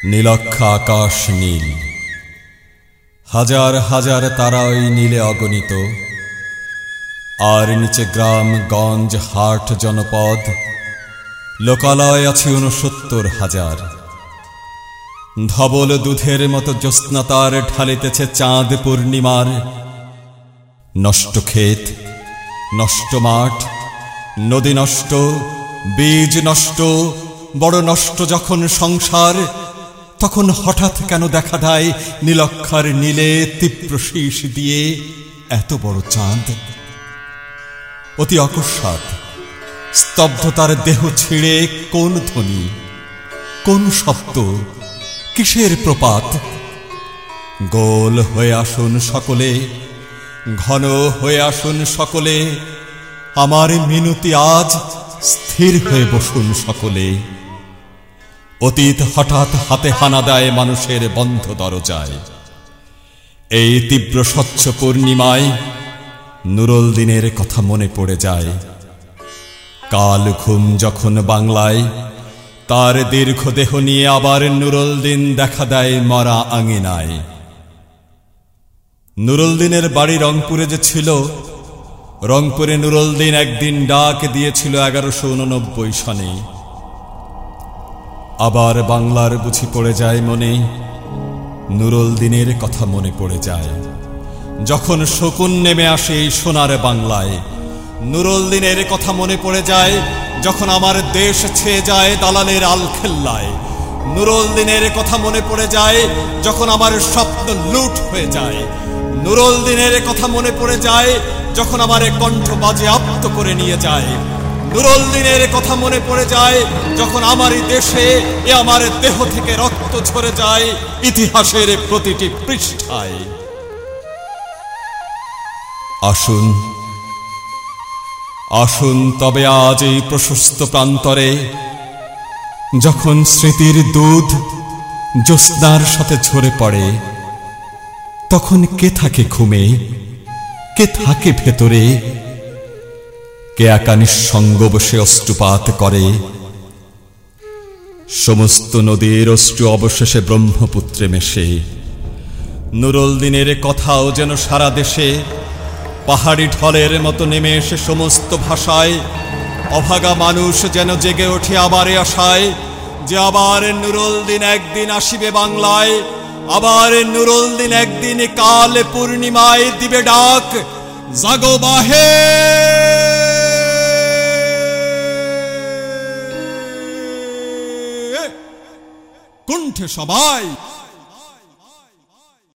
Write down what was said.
নীলক্ষা আকাশ নীল, হাজার হাজার তারা ওই নীলে অগণিত। আর নিচে গ্রাম গঞ্জ হাট জনপদ, লোকালয় আছে ৬৯,০০০। ধবল দুধের মতো জ্যোৎস্না তার ঢালিতেছে চাঁদ পূর্ণিমার। নষ্ট ক্ষেত, নষ্ট মাঠ, নদী নষ্ট, বীজ নষ্ট, বড় নষ্ট যখন সংসার, তখন হঠাৎ কেন দেখা দেয় নীলক্ষার নীলে তীব্র শীষ দিয়ে এত বড় চাঁদ। অতি অকস্মাৎ স্তব্ধতার দেহ ছিঁড়ে কোন ধ্বনি, কোন শব্দ, কিসের প্রপাত? গোল হয়ে আসুন সকলে, ঘন হয়ে আসুন সকলে, আমার মিনতি আজ স্থির হয়ে বসুন সকলে। অতীত হঠাৎ হাতে হানা দেয় মানুষের বন্ধ দরজায়। এই তীব্র স্বচ্ছ পূর্ণিমায় নুরুল দিনের কথা মনে পড়ে যায়। কাল ঘুম যখন বাংলায়, তার দীর্ঘ দেহ নিয়ে আবার নুরুল দিন দেখা দেয় মরা আঙিনায়। নুরুল দিনের বাড়ি রংপুরে যে ছিল, রংপুরে নুরুল দিন একদিন ডাক দিয়েছিল ১১৮৯ সনে। আবার বাংলার বুঝি পড়ে যায় মনে, নুরুল দিনের কথা মনে পড়ে যায়। যখন শকুন নেমে আসে এই সোনার বাংলায়, নুরুল দিনের কথা মনে পড়ে যায়। যখন আমার দেশ ছেয়ে যায় দালালের আলখেল্লায়, নুরুল দিনের কথা মনে পড়ে যায়। যখন আমার স্বপ্ন লুট হয়ে যায়, নুরুল দিনের কথা মনে পড়ে যায়। যখন আমার কণ্ঠ বাজেয়াপ্ত করে নিয়ে যায়, নুরুল দিনের কথা মনে পড়ে যায়। যখন আমারই দেশে আমার দেহ থেকে রক্ত ঝরে যায় ইতিহাসের প্রতিটি পৃষ্ঠায়। আসুন, আসুন তবে আজ এই প্রশস্ত প্রান্তরে, যখন স্মৃতির দুধ জ্যোৎস্নার সাথে ঝরে পড়ে, তখন কে থাকে ঘুমে, কে থাকে ভেতরে? কে একা নিঃসঙ্গ বসে অশ্রুপাত করে? সমস্ত নদীর অশ্রু অবশেষে ব্রহ্মপুত্রে মেশে। নুরুল দিনের কথাও যেন সারা দেশে পাহাড়ি ঢলের মতো নেমে এসে সমস্ত ভাষায় অভাগা মানুষ যেন জেগে ওঠে আবার আশায়, যে আবার নুরুল দিন একদিন আসিবে বাংলায়। আবার নুরুল দিন একদিন কাল পূর্ণিমায় দিবে ডাক, জাগো বাহে। কুণ্ঠে সবাই